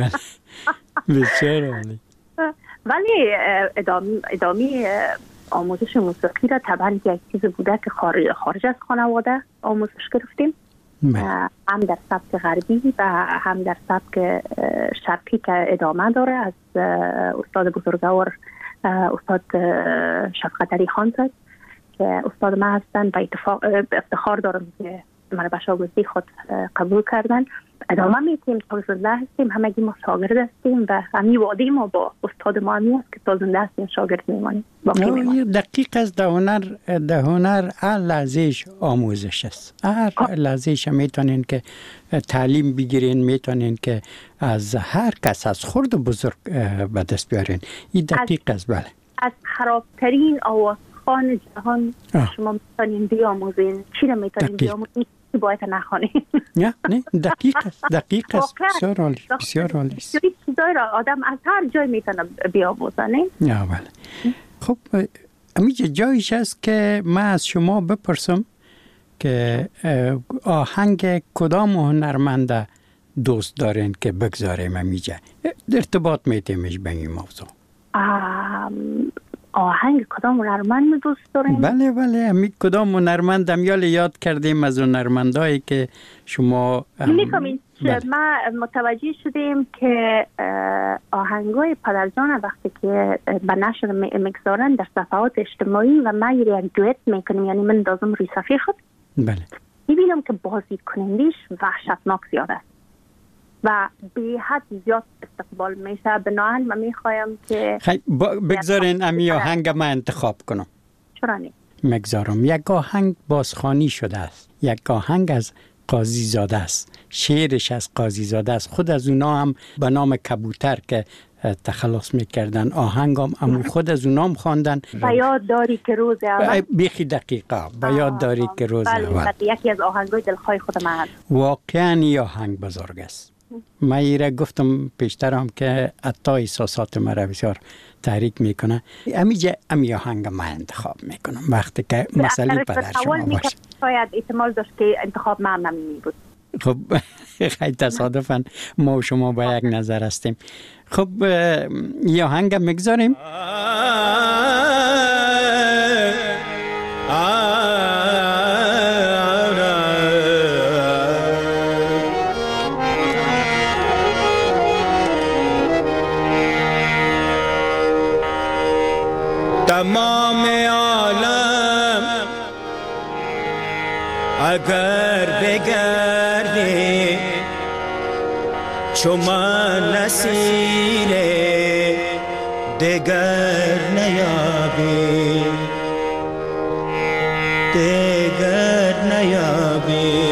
بسیار عالی. ولی ادامه ادامه آموزش موسیقی را طبعا یک چیز بوده که خارج, خارج از خانواده آموزش گرفتیم، هم در سبک غربی و هم در سبک شرقی که ادامه داره از استاد بزرگوار استاد شفقت علی خان زد که استاد ما هستن و افتخار دارم که من به شاگردی خود قبول کردن. ادامه میتیم تا زنده هستیم، همگی ما شاگرد هستیم و همی وعده ما با استاد ما همی است که تا زنده هستیم شاگرد میمانیم. دقیق است. در هنر در هنر هر لحظهش آموزش است. هر لحظهش میتونین که تعلیم بگیرین، میتونین که از هر کس از خرد و بزرگ به دست بیارین. این دقیق است. بله. از خرابترین آوازخوان جهان شما میتونین بیاموزین. چی رو میتونین بیاموزین؟ باید نخوانیم. نه نه دقیق است. دقیق است. بسیار عالی. بسیار عالی. چیزایی را آدم از هر جای میتونه بیاموزه. نه بله. خب امیجا جایش است که من از شما بپرسم که آهنگ کدام هنرمنده دوست دارین که بگذاریم امیجا ارتباط میتیمش به این موضوع؟ آهنگ کدام هنرمند دوست داریم؟ بله بله امی کدام هنرمند هم یاد کردیم از هنرمندایی که شما میکنیم. بله. ما متوجه شدیم که آهنگای پدرجان وقتی که به نشر میگذارن در صفحات اجتماعی و ما یک دویت میکنیم، یعنی من دازم روی صفحه خود بله میبینم که بازی کنندیش وحشتناک زیاد است و به حد زیاد استقبال میشه. بنابراین من میخوایم که خیلی بگذارین امی آهنگ ما انتخاب کنم. چرا نه؟ مگذارم. یک آهنگ بازخوانی شده است، یک آهنگ از قاضی زاده است، شعرش از قاضی زاده است. خود از اونا هم به نام کبوتر که تخلص میکردن آهنگ هم امو خود از اونا هم خواندن. به یاد داری که روز اول بیخی دقیقه به یاد داری که روز اول یکی از آهنگای دلخواه خود من هست. واقعا این آهنگ بزرگ است. من ایره گفتم پیشترم که حتی احساسات مرا بسیار تحریک میکنه. امیجا امی آهنگ من انتخاب میکنم وقتی که مسئله پدر شما باشه. شاید احتمال داشت که انتخاب من نمی بود. خب خیلی تصادفاً ما و شما با یک نظر هستیم. خب یه آهنگ میگذاریم. اگر بگردی چو من نسیر دگر نیابی دگر نیابی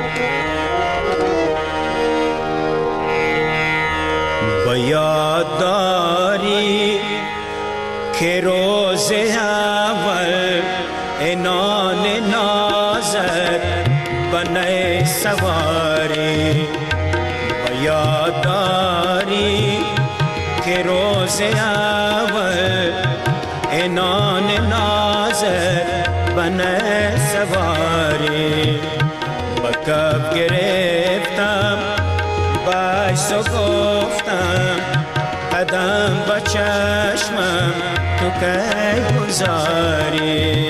با یاد داری که روز اول انان نازت بنای سواری با یاد داری که روز اول انان نازت بنای سواری با کف گرفتم باش و گفتم قدم با چشمم تو که گذاری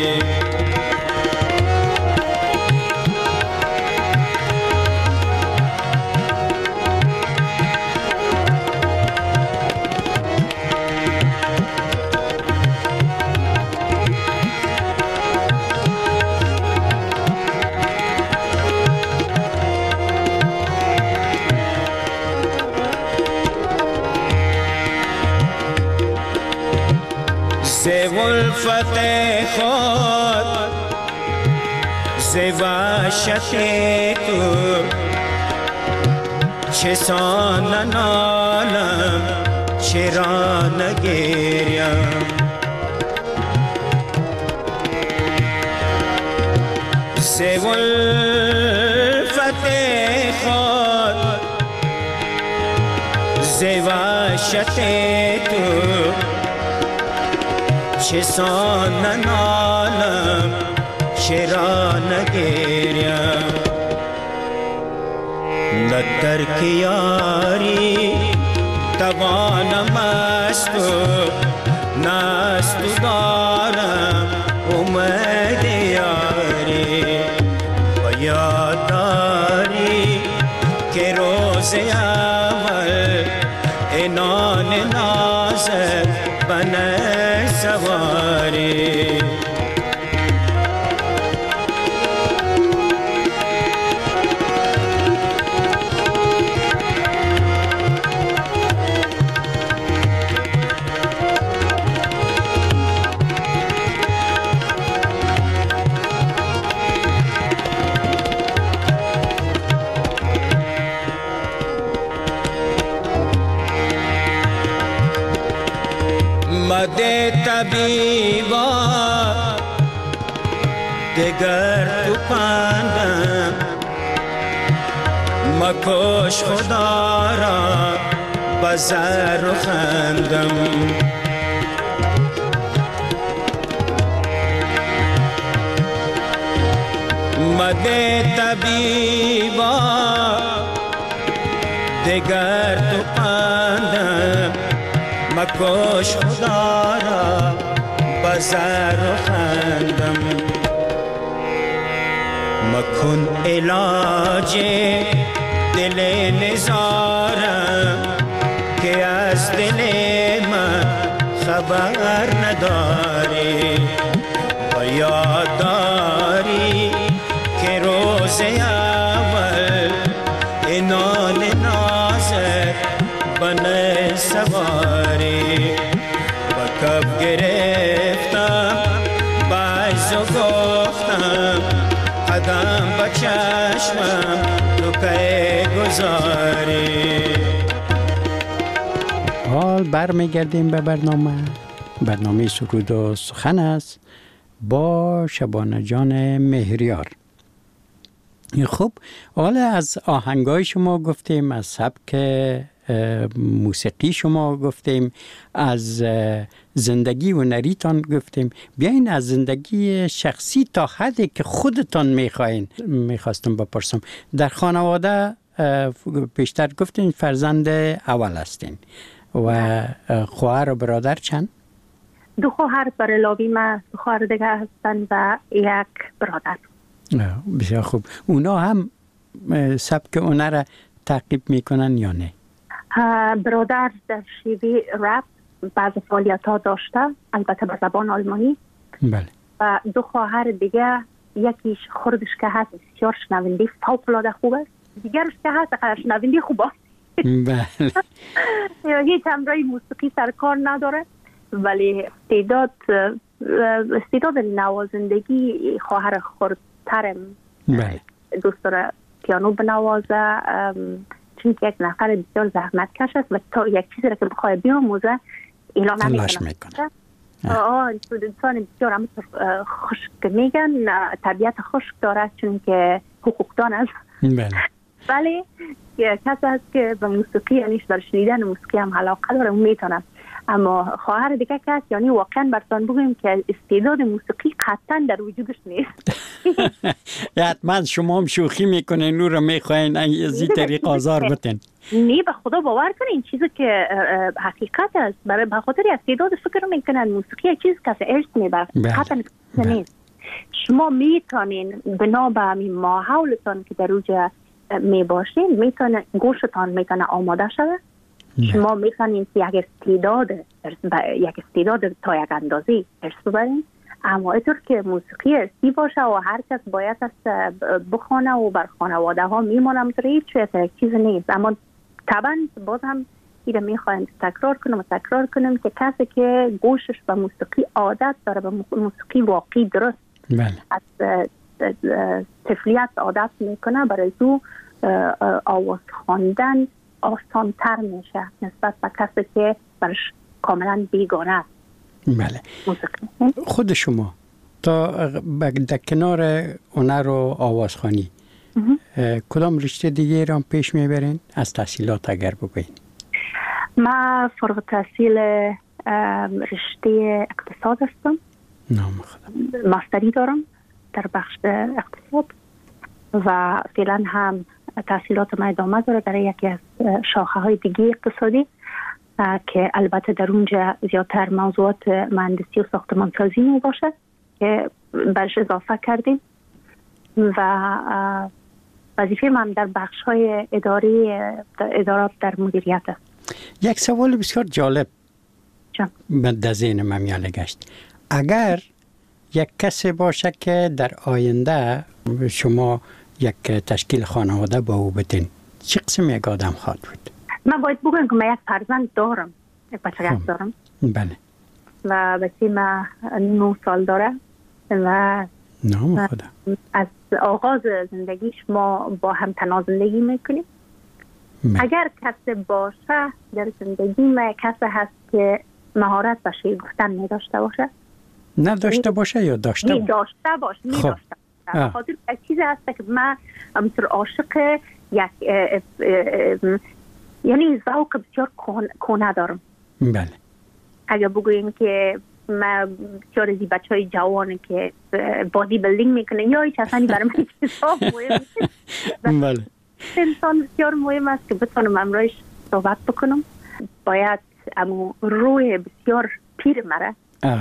ز ولفت خود ز وحشت تو چه سان نالم چرا نگریم ز ولفت خود ز وحشت تو چه سان نالم چرا نگریم نه ترک یاری توانم از تو نه از تو دارم امید یاری و یاد داری که روز اول انان نازت بنای سواری مده طبیبا دگر تو پندم مکش خدا را بزر و خندم مده طبیبا دگر تو پندم مکش خدا را بزر و خندم مکن علاج دل نزارم که از دل من خبر نداری و یاد داری که روز اول انان نازت بنای سواری با کف گرفتم باز و گفتم قدم با چشمم تو که گذاری. حال برمیگردیم به برنامه برنامه سرود و سخن است با شبانه جان مهریار. خب حالا از آهنگای شما گفتیم، از سبک موسیقی شما گفتیم، از زندگی هنریتان گفتیم. بیاین از زندگی شخصی تا حدی که خودتان میخواین میخواستم بپرسم. در خانواده بیشتر گفتین فرزند اول هستین و خواهر و برادر چند؟ دو خواهر بر علاوه من دو خواهر دیگه هستن و یک برادر. بسیار خوب. اونا هم سبک اونا را تعقیب میکنن یا نه؟ برادر در شیوه رپ بعض فعالیت ها داشته، البته به زبان آلمانی. بله. و دو خواهر دیگه یکیش خردش که هست بسیار شنونده فوق العاده خوب است، دیگرش که هست اگر شنونده خوب است بله هیچ همراه موسیقی سرکار نداره، ولی استعداد استعداد نوازندگی خواهر خردترم بله دوست داره پیانو بنوازه، چون که یک نفر بسیار زحمت کش است و تا یک چیزی را که بخواه بیاموزه اعلام نمیکنه. آه انسان بسیار هم خشک میگن، طبیعت خشک داره چون که حقوقدان است. بله ولی کسی هست که به موسیقی یعنی بر شنیدن موسیقی هم علاقه داره اون میتونه، اما خواهر دیگه کس یعنی واقعا براتون بگویم که استعداد موسیقی قطعا در وجودش نیست. حتما شما هم شوخی میکنین رو میخواین از این طریق آزار بتین. نه به خدا باور کنین این چیزی که حقیقت است، برای بخاطر استعداد فکر میکنن موسیقی چیز کسی ارث میبره حتی نیست. شما میتونین بنا به همین ماحولتان که در اوجه میباشین میتونه گوشتان میتونه آماده شده، شما میتونین یک استعداد یک استعداد تا یک اندازه ارث ببرین، اما اینطور که موسیقی ارثی باشه و هر کس باید است بخونه و بر خانواده ها میمونم تریف چه یک چیز نیست. اما طبعا باز هم ایده میخوایم تکرار کنم و تکرار کنم که کسی که گوشش به موسیقی عادت داره، به موسیقی واقعی درست بله. از طفلیت عادت میکنه، برای او آواز خواندن آسان تر میشه نسبت به کسی که برش کاملا بیگانه است. بله موسیقی. خود شما تا در کنار هنر و آوازخوانی کدام رشته دیگه را پیش میبرین؟ از تحصیلات اگر بگوین. ما فارغ التحصیل رشته اقتصاد هستم. نام خدا. ماستری دارم در بخش اقتصاد و فعلا هم تحصیلات ما ادامه داره در یکی از شاخه های دیگه اقتصادی که البته در اونجا زیادتر موضوعات مهندسی و ساختمانسازی می باشه که برش اضافه کردیم و وظیفه من در بخش های اداری ادارات در مدیریت است. یک سوال بسیار جالب در ذهن من میاله گشت. اگر یک کسی باشه که در آینده شما یک تشکیل خانواده با او بتین، چه قسم یک آدم خواهد بود؟ من باید بگویم که من یک فرزند دارم، یک بچه دارم. بله. و بچه من نه سال داره و نام خدا. از آغاز زندگیش ما با هم تنها زندگی میکنیم. بله. اگر کسی باشه در زندگی ما کسی هست که مهارت و شعر گفتن می داشته باشه، نه داشته باشه یا داشته باشه؟ داشته باشه، می داشته باشه. خاطر یک چیز هست که من همطور عاشق یک اه اه اه یعنی ذوق بسیار کهنه دارم. بله. اگر بگوییم که من بسیار از بچه های جوانه که بادی بلدینگ میکنه یا هیچ اصلا برای من چیزها مهم بله. انسان بسیار مهم است که بتونم امروز صحبت بکنم. باید امو روی بسیار پیر مره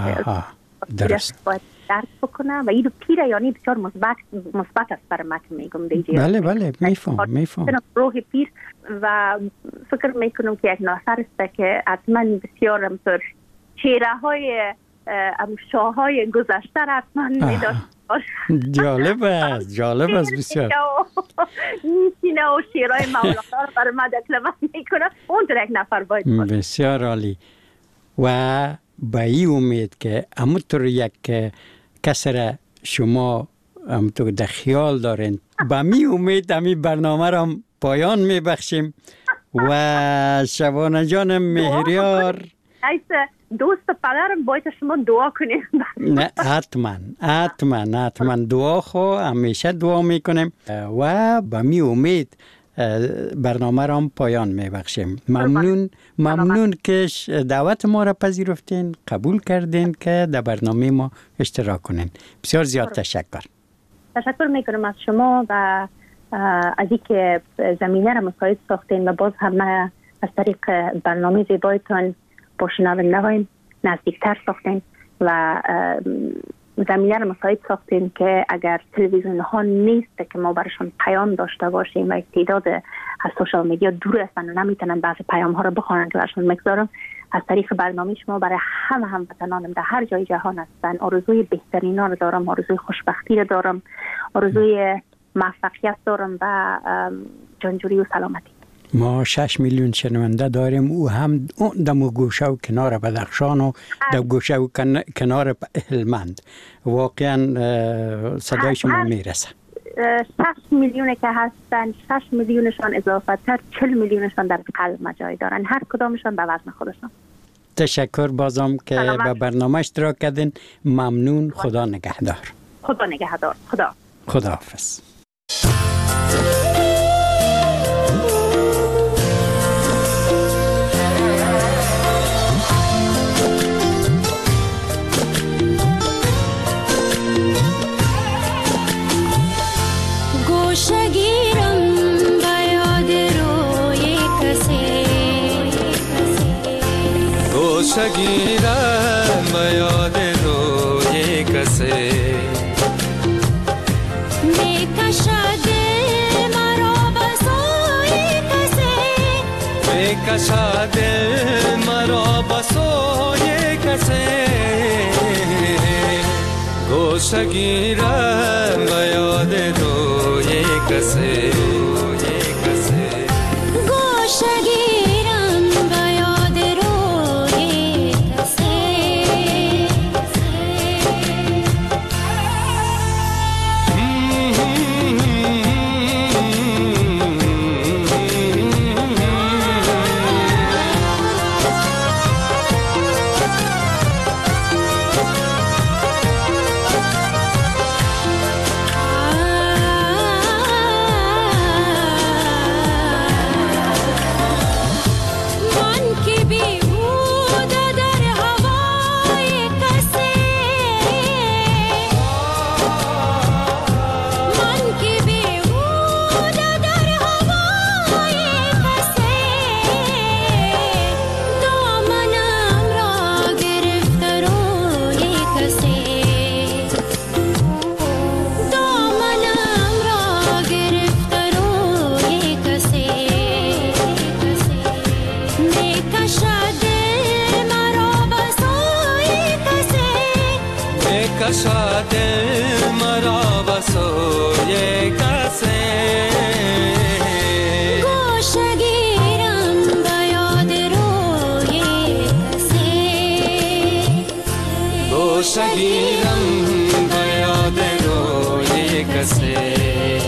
درست باید درک بکنه و این پیره یعنی بسیار مثبت مثبت است برای من که میگم دیگه. بله بله میفهم میفهم روح پیر و فکر میکنم که یک ناصر است که حتما بسیار همطور چهره های شاه های گذشته را حتما میداشت. جالب است جالب است بسیار. نیسینه و شیرهای مولانا را برای من دکلمه میکنه، اون در یک نفر باید کنه. بسیار عالی. و با این امید که همونطور یک کسی را شما همونطور در خیال دارین، با می امید همین برنامه را پایان میبخشیم و شبانه جان مهریار دوست پدرم باید شما دعا کنیم. نه حتما حتما حتما دعا خو همیشه دعا میکنیم و با می امید برنامه را هم پایان میبخشیم. ممنون ممنون که دعوت ما را پذیرفتین، قبول کردین که در برنامه ما اشتراک کنین. بسیار زیاد تشکر. تشکر میکنم از شما و از اینکه زمینه را مساعد ساختین و باز هم از طریق برنامه زیبایتان با شنونده های نزدیکتر ساختین و زمینه را مساعد ساختین که اگر تلویزیون ها نیست که ما برشان پیام داشته باشیم و تعداد از سوشال میدیا دور هستن و نمیتونن بعضی پیام ها رو بخونن که برشون میگذارم. از طریق برنامه شما برای همه هموطنانم در هر جای جهان هستن آرزوی بهترینا رو دارم، آرزوی خوشبختی رو دارم، آرزوی موفقیت دارم و جانجوری و سلامتی. ما شش میلیون شنونده داریم، او هم دم و گوشه و کنار بدخشان و دم گوشه و کنار هلمند. واقعا صدای شما میرسه. شش میلیونه که هستن، شش میلیونشان اضافه تر چهل میلیونشان در قلب ما جای دارن، هر کدامشان به وزن خودشان. تشکر بازم که به برنامه اشتراک کردین. ممنون. خدا نگهدار. خدا نگهدار. خدا خداحافظ. گوشگیرم به یاد روی کسی میکشد مرا به سوی کسی میکشد مرا به سوی کسی گوشگیرم به یاد روی کسی کشد مرا به سوی کسی گوشگیرم به یاد روی کسی گوشگیرم به یاد روی کسی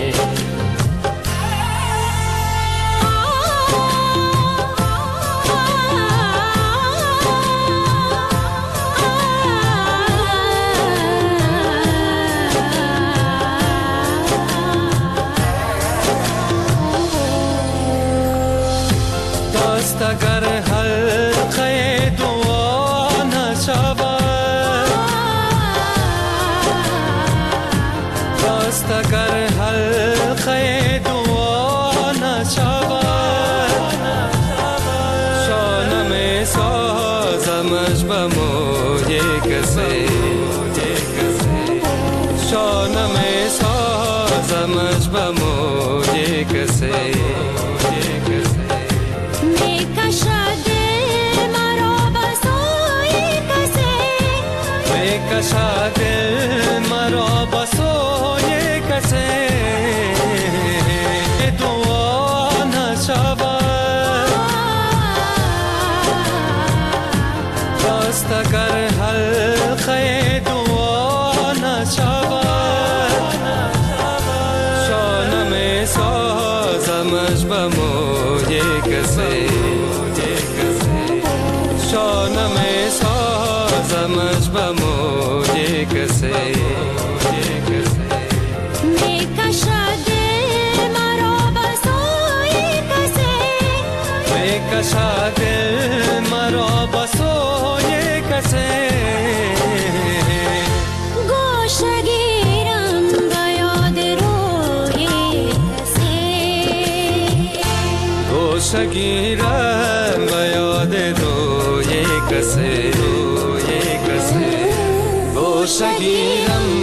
اگر حلقه دعا نشود راست اگر حلقه دعا نشود شانه می سازمش به موی کسی شانه می سازمش به موی کسی کشد مرا به سوی کسی دعا نشود راست اگر حلقه دعا نشود شانه می سازمش به موی کسی شانه می سازمش به موی کسی میکشد مرا به سوی کسی میکشد مرا به سوی کسی گوشگیرم به یاد روی کسی گوشگیرم به یاد روی کسی گوشگیرم